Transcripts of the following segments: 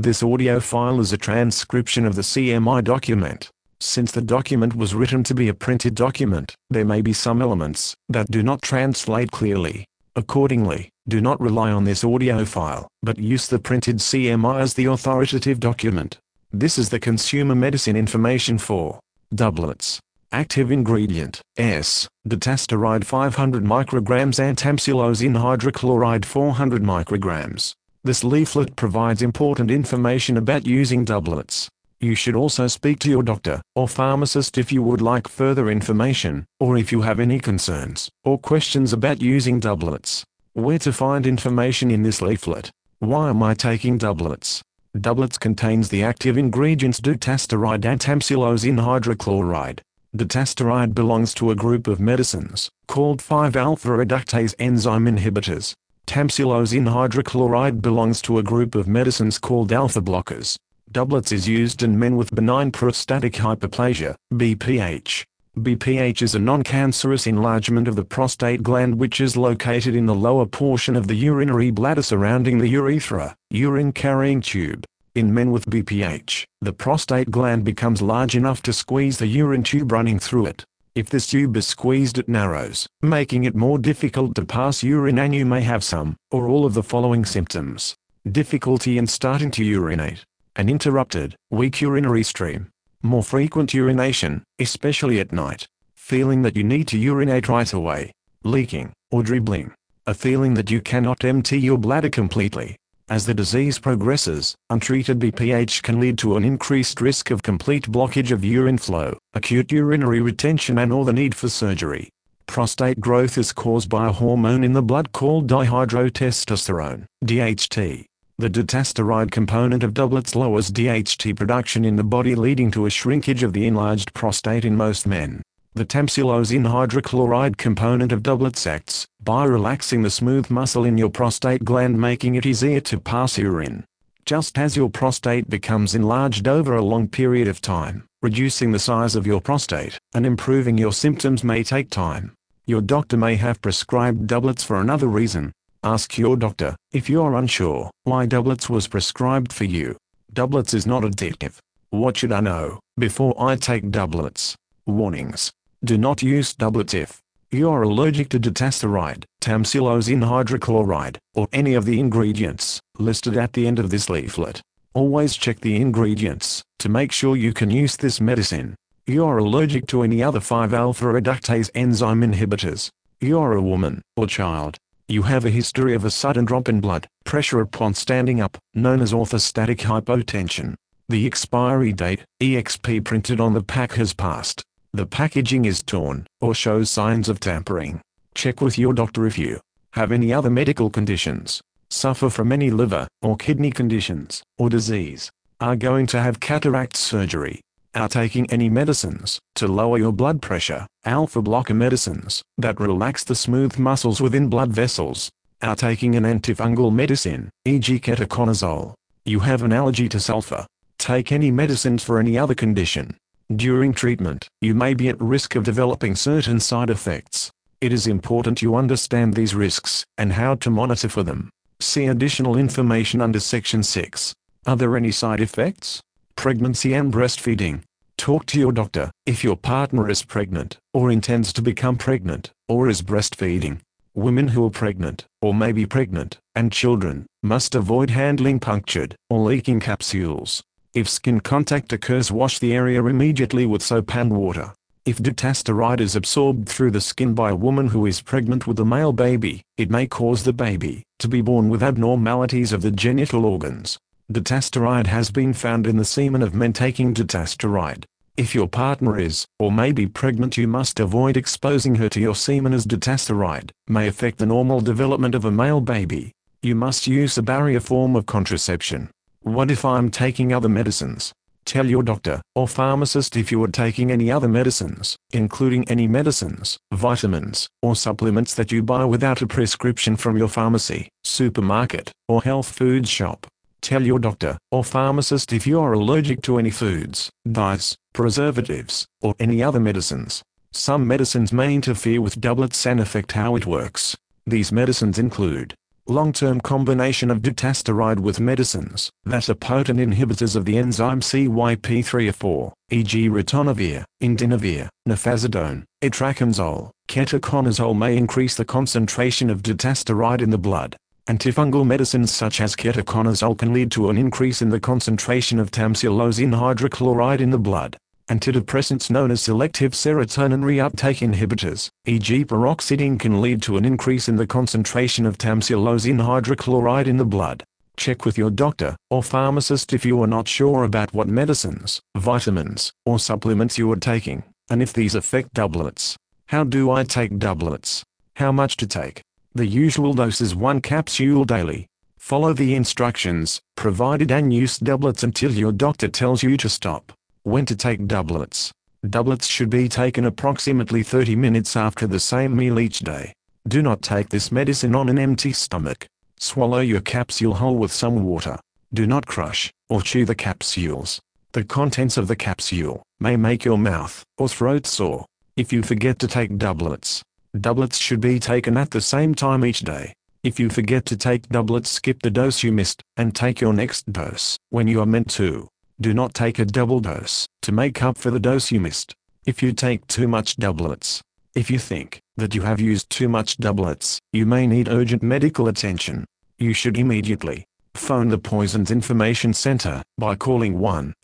This audio file is a transcription of the CMI document. Since the document was written to be a printed document, there may be some elements that do not translate clearly. Accordingly, do not rely on this audio file, but use the printed CMI as the authoritative document. This is the consumer medicine information for doublets. Active ingredient, S, dutasteride 500 micrograms and tamsulosin hydrochloride 400 micrograms. This leaflet provides important information about using doublets. You should also speak to your doctor or pharmacist if you would like further information, or if you have any concerns or questions about using doublets. Where to find information in this leaflet? Why am I taking doublets? Doublets contains the active ingredients dutasteride and tamsulosin hydrochloride. Dutasteride belongs to a group of medicines called 5-alpha reductase enzyme inhibitors. Tamsulosin hydrochloride belongs to a group of medicines called alpha blockers. Doublets is used in men with benign prostatic hyperplasia, BPH. BPH is a non-cancerous enlargement of the prostate gland which is located in the lower portion of the urinary bladder surrounding the urethra, urine-carrying tube. In men with BPH, the prostate gland becomes large enough to squeeze the urine tube running through it. If this tube is squeezed, it narrows, making it more difficult to pass urine, and you may have some, or all of the following symptoms. Difficulty in starting to urinate. An interrupted, weak urinary stream. More frequent urination, especially at night. Feeling that you need to urinate right away. Leaking, or dribbling. A feeling that you cannot empty your bladder completely. As the disease progresses, untreated BPH can lead to an increased risk of complete blockage of urine flow, acute urinary retention, and or the need for surgery. Prostate growth is caused by a hormone in the blood called dihydrotestosterone, DHT. The dutasteride component of doublets lowers DHT production in the body, leading to a shrinkage of the enlarged prostate in most men. The tamsulosin hydrochloride component of doublets acts by relaxing the smooth muscle in your prostate gland, making it easier to pass urine. Just as your prostate becomes enlarged over a long period of time, reducing the size of your prostate and improving your symptoms may take time. Your doctor may have prescribed doublets for another reason. Ask your doctor if you are unsure why doublets was prescribed for you. Doublets is not addictive. What should I know before I take doublets? Warnings. Do not use doublets if you are allergic to dutasteride, tamsulosin hydrochloride, or any of the ingredients listed at the end of this leaflet. Always check the ingredients to make sure you can use this medicine. You are allergic to any other 5-alpha reductase enzyme inhibitors. You are a woman or child. You have a history of a sudden drop in blood pressure upon standing up, known as orthostatic hypotension. The expiry date, EXP printed on the pack, has passed. The packaging is torn or shows signs of tampering. Check with your doctor if you have any other medical conditions, suffer from any liver or kidney conditions or disease, are going to have cataract surgery, are taking any medicines to lower your blood pressure, alpha blocker medicines that relax the smooth muscles within blood vessels, are taking an antifungal medicine, e.g. ketoconazole. You have an allergy to sulfur. Take any medicines for any other condition. During treatment, you may be at risk of developing certain side effects. It is important you understand these risks and how to monitor for them. See additional information under Section 6. Are there any side effects? Pregnancy and breastfeeding. Talk to your doctor if your partner is pregnant, or intends to become pregnant, or is breastfeeding. Women who are pregnant, or may be pregnant, and children, must avoid handling punctured or leaking capsules. If skin contact occurs, wash the area immediately with soap and water. If dutasteride is absorbed through the skin by a woman who is pregnant with a male baby, it may cause the baby to be born with abnormalities of the genital organs. Dutasteride has been found in the semen of men taking dutasteride. If your partner is, or may be pregnant, you must avoid exposing her to your semen, as dutasteride may affect the normal development of a male baby. You must use a barrier form of contraception. What if I'm taking other medicines? Tell your doctor or pharmacist if you are taking any other medicines, including any medicines, vitamins, or supplements that you buy without a prescription from your pharmacy, supermarket, or health food shop. Tell your doctor or pharmacist if you are allergic to any foods, dyes, preservatives, or any other medicines. Some medicines may interfere with doublets and affect how it works. These medicines include Long-term combination of dutasteride with medicines that are potent inhibitors of the enzyme CYP3A4, e.g. ritonavir, indinavir, nifazodone, itraconazole, ketoconazole may increase the concentration of dutasteride in the blood. Antifungal medicines such as ketoconazole can lead to an increase in the concentration of tamsulosin hydrochloride in the blood. Antidepressants known as selective serotonin reuptake inhibitors, e.g. paroxetine, can lead to an increase in the concentration of tamsulosin hydrochloride in the blood. Check with your doctor or pharmacist if you are not sure about what medicines, vitamins, or supplements you are taking, and if these affect doublets. How do I take doublets? How much to take? The usual dose is 1 capsule daily. Follow the instructions provided and use doublets until your doctor tells you to stop. When to take doublets? Doublets should be taken approximately 30 minutes after the same meal each day. Do not take this medicine on an empty stomach. Swallow your capsule whole with some water. Do not crush or chew the capsules. The contents of the capsule may make your mouth or throat sore. If you forget to take doublets, doublets should be taken at the same time each day. If you forget to take doublets, skip the dose you missed and take your next dose when you are meant to. Do not take a double dose to make up for the dose you missed. If you take too much doublets, if you think that you have used too much doublets, you may need urgent medical attention. You should immediately phone the Poisons Information Center by calling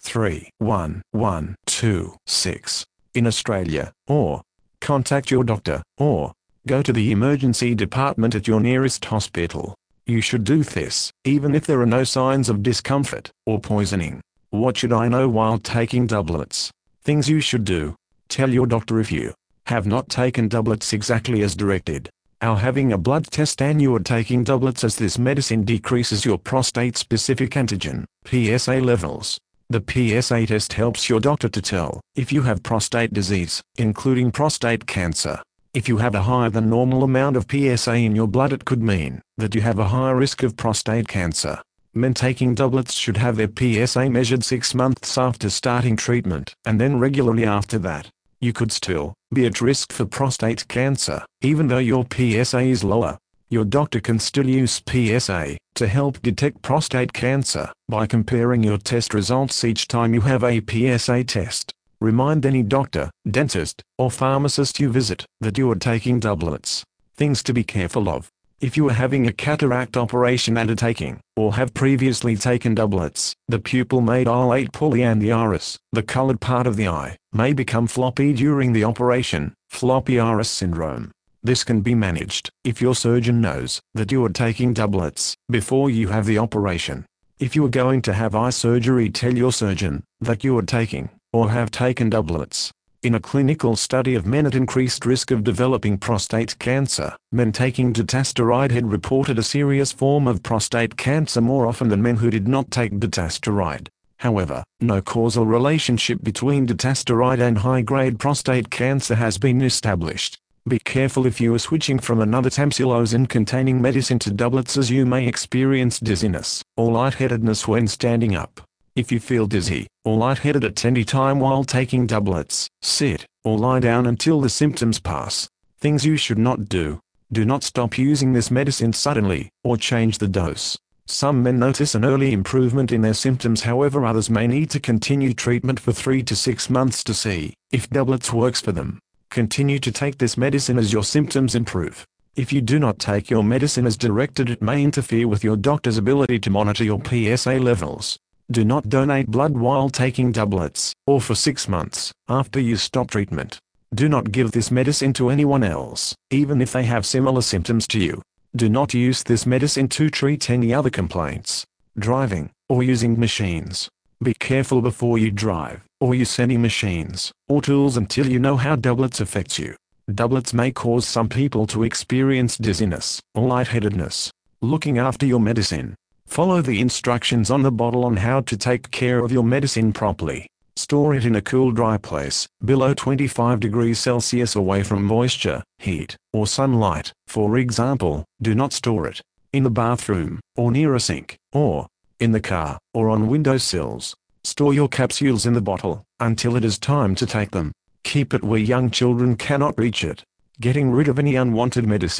131-126 in Australia, or contact your doctor, or go to the emergency department at your nearest hospital. You should do this even if there are no signs of discomfort or poisoning. What should I know while taking doublets? Things you should do. Tell your doctor if you have not taken doublets exactly as directed. Having a blood test and you are taking doublets, as this medicine decreases your prostate-specific antigen, PSA levels. The PSA test helps your doctor to tell if you have prostate disease, including prostate cancer. If you have a higher than normal amount of PSA in your blood, it could mean that you have a higher risk of prostate cancer. Men taking doublets should have their PSA measured 6 months after starting treatment, and then regularly after that. You could still be at risk for prostate cancer, even though your PSA is lower. Your doctor can still use PSA to help detect prostate cancer by comparing your test results each time you have a PSA test. Remind any doctor, dentist, or pharmacist you visit that you are taking doublets. Things to be careful of. If you are having a cataract operation and are taking, or have previously taken doublets, the pupil may dilate poorly and the iris, the colored part of the eye, may become floppy during the operation, floppy iris syndrome. This can be managed if your surgeon knows that you are taking doublets before you have the operation. If you are going to have eye surgery, tell your surgeon that you are taking, or have taken doublets. In a clinical study of men at increased risk of developing prostate cancer, men taking dutasteride had reported a serious form of prostate cancer more often than men who did not take dutasteride. However, no causal relationship between dutasteride and high-grade prostate cancer has been established. Be careful if you are switching from another tamsulosin-containing medicine to doublets, as you may experience dizziness or lightheadedness when standing up. If you feel dizzy or lightheaded at any time while taking doublets, sit or lie down until the symptoms pass. Things you should not do. Do not stop using this medicine suddenly, or change the dose. Some men notice an early improvement in their symptoms, however others may need to continue treatment for 3 to 6 months to see if doublets works for them. Continue to take this medicine as your symptoms improve. If you do not take your medicine as directed, it may interfere with your doctor's ability to monitor your PSA levels. Do not donate blood while taking doublets, or for 6 months after you stop treatment. Do not give this medicine to anyone else, even if they have similar symptoms to you. Do not use this medicine to treat any other complaints, driving, or using machines. Be careful before you drive, or use any machines or tools until you know how doublets affects you. Doublets may cause some people to experience dizziness or lightheadedness. Looking after your medicine. Follow the instructions on the bottle on how to take care of your medicine properly. Store it in a cool, dry place, below 25 degrees Celsius, away from moisture, heat, or sunlight. For example, do not store it in the bathroom, or near a sink, or in the car, or on windowsills. Store your capsules in the bottle until it is time to take them. Keep it where young children cannot reach it. Getting rid of any unwanted medicine.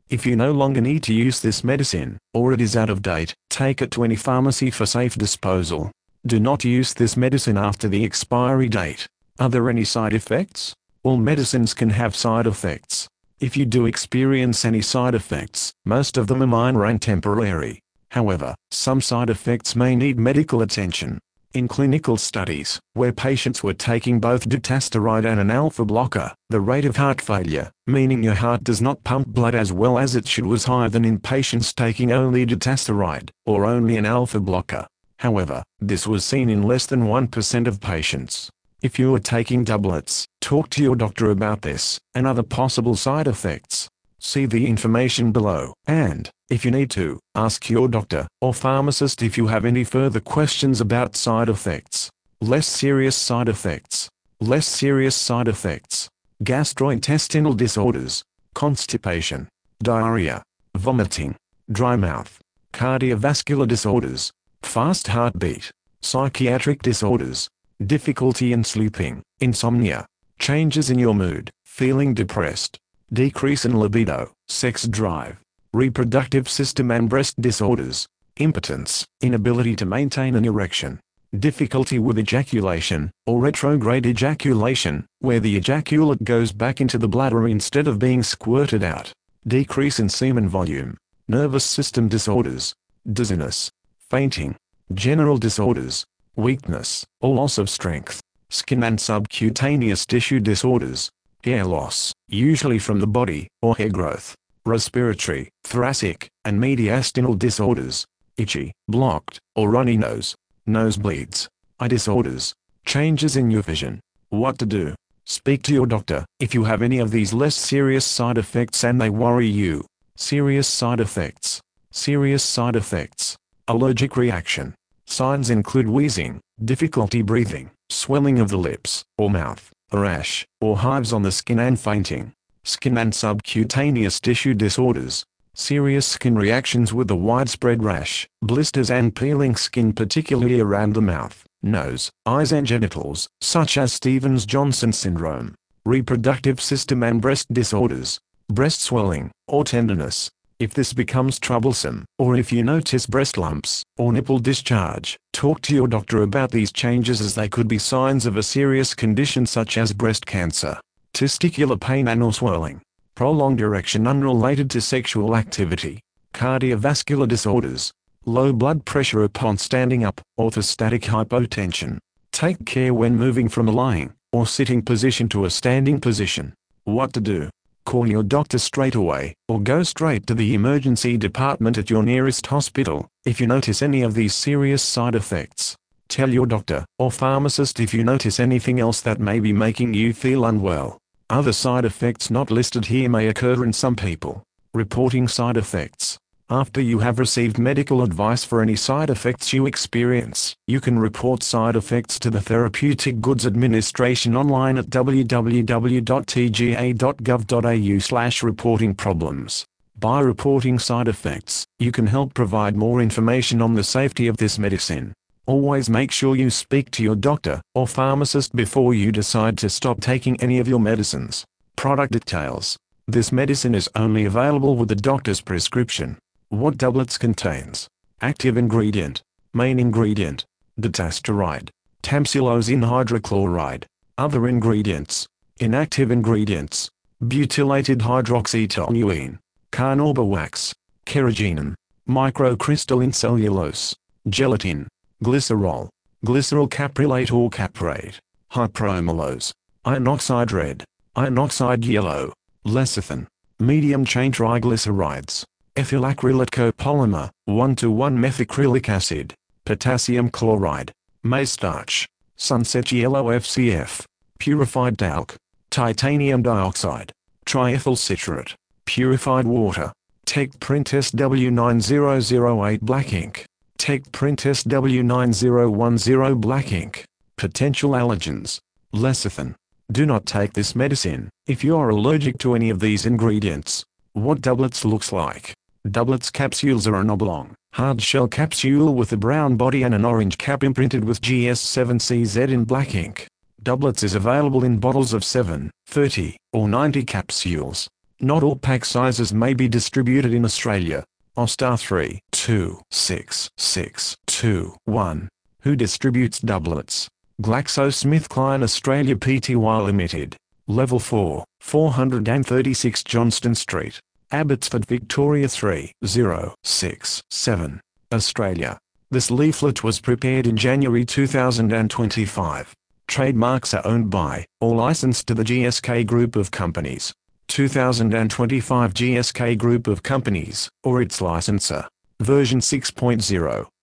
If you no longer need to use this medicine, or it is out of date, take it to any pharmacy for safe disposal. Do not use this medicine after the expiry date. Are there any side effects? All medicines can have side effects. If you do experience any side effects, most of them are minor and temporary. However, some side effects may need medical attention. In clinical studies, where patients were taking both dutasteride and an alpha blocker, the rate of heart failure, meaning your heart does not pump blood as well as it should, was higher than in patients taking only dutasteride, or only an alpha blocker. However, this was seen in less than 1% of patients. If you are taking doublets, talk to your doctor about this, and other possible side effects. See the information below, and, if you need to, ask your doctor or pharmacist if you have any further questions about side effects. Less serious side effects. Less serious side effects. Gastrointestinal disorders, constipation, diarrhea, vomiting, dry mouth, cardiovascular disorders, fast heartbeat, psychiatric disorders, difficulty in sleeping, insomnia, changes in your mood, feeling depressed, decrease in libido, sex drive, reproductive system and breast disorders, impotence, inability to maintain an erection, difficulty with ejaculation, or retrograde ejaculation, where the ejaculate goes back into the bladder instead of being squirted out, decrease in semen volume, nervous system disorders, dizziness, fainting, general disorders, weakness, or loss of strength, skin and subcutaneous tissue disorders, hair loss, usually from the body, or hair growth, respiratory, thoracic, and mediastinal disorders, itchy, blocked, or runny nose, nosebleeds, eye disorders, changes in your vision. What to do? Speak to your doctor if you have any of these less serious side effects and they worry you. Serious side effects. Serious side effects. Allergic reaction. Signs include wheezing, difficulty breathing, swelling of the lips or mouth, a rash or hives on the skin and fainting. Skin and subcutaneous tissue disorders. Serious skin reactions with a widespread rash, blisters and peeling skin particularly around the mouth, nose, eyes and genitals, such as Stevens-Johnson syndrome. Reproductive system and breast disorders. Breast swelling, or tenderness. If this becomes troublesome, or if you notice breast lumps, or nipple discharge, talk to your doctor about these changes as they could be signs of a serious condition such as breast cancer. Testicular pain and or swelling. Prolonged erection unrelated to sexual activity. Cardiovascular disorders. Low blood pressure upon standing up, orthostatic hypotension. Take care when moving from a lying or sitting position to a standing position. What to do? Call your doctor straight away, or go straight to the emergency department at your nearest hospital, if you notice any of these serious side effects. Tell your doctor or pharmacist if you notice anything else that may be making you feel unwell. Other side effects not listed here may occur in some people. Reporting side effects. After you have received medical advice for any side effects you experience, you can report side effects to the Therapeutic Goods Administration online at www.tga.gov.au/reporting-problems. By reporting side effects, you can help provide more information on the safety of this medicine. Always make sure you speak to your doctor or pharmacist before you decide to stop taking any of your medicines. Product details. This medicine is only available with a doctor's prescription. What doublets contains? Active ingredient. Main ingredient. Dutasteride. Tamsulosin hydrochloride. Other ingredients. Inactive ingredients. Butylated hydroxytoluene. Carnauba wax. Carrageenan. Microcrystalline cellulose. Gelatin. Glycerol. Glyceryl caprylate or caprate. Hypromolose. Iron oxide red. Iron oxide yellow. Lecithin. Medium chain triglycerides. Ethyl acrylate copolymer, 1:1 methacrylic acid. Potassium chloride. Maize starch. Sunset yellow FCF. Purified talc. Titanium dioxide. Triethyl citrate. Purified water. Techprint SW9008 black ink. Techprint SW9010 black ink. Potential allergens. Lecithin. Do not take this medicine if you are allergic to any of these ingredients. What doublets looks like? Doublets capsules are an oblong, hard shell capsule with a brown body and an orange cap imprinted with GS7CZ in black ink. Doublets is available in bottles of 7, 30, or 90 capsules. Not all pack sizes may be distributed in Australia. Ostar 326621, who distributes doublets. GlaxoSmithKline Australia Pty Limited. Level 4, 436 Johnston Street, Abbotsford, Victoria 3067, Australia. This leaflet was prepared in January 2025. Trademarks are owned by, or licensed to the GSK Group of Companies. 2025 GSK Group of Companies, or its licensor. Version 6.0.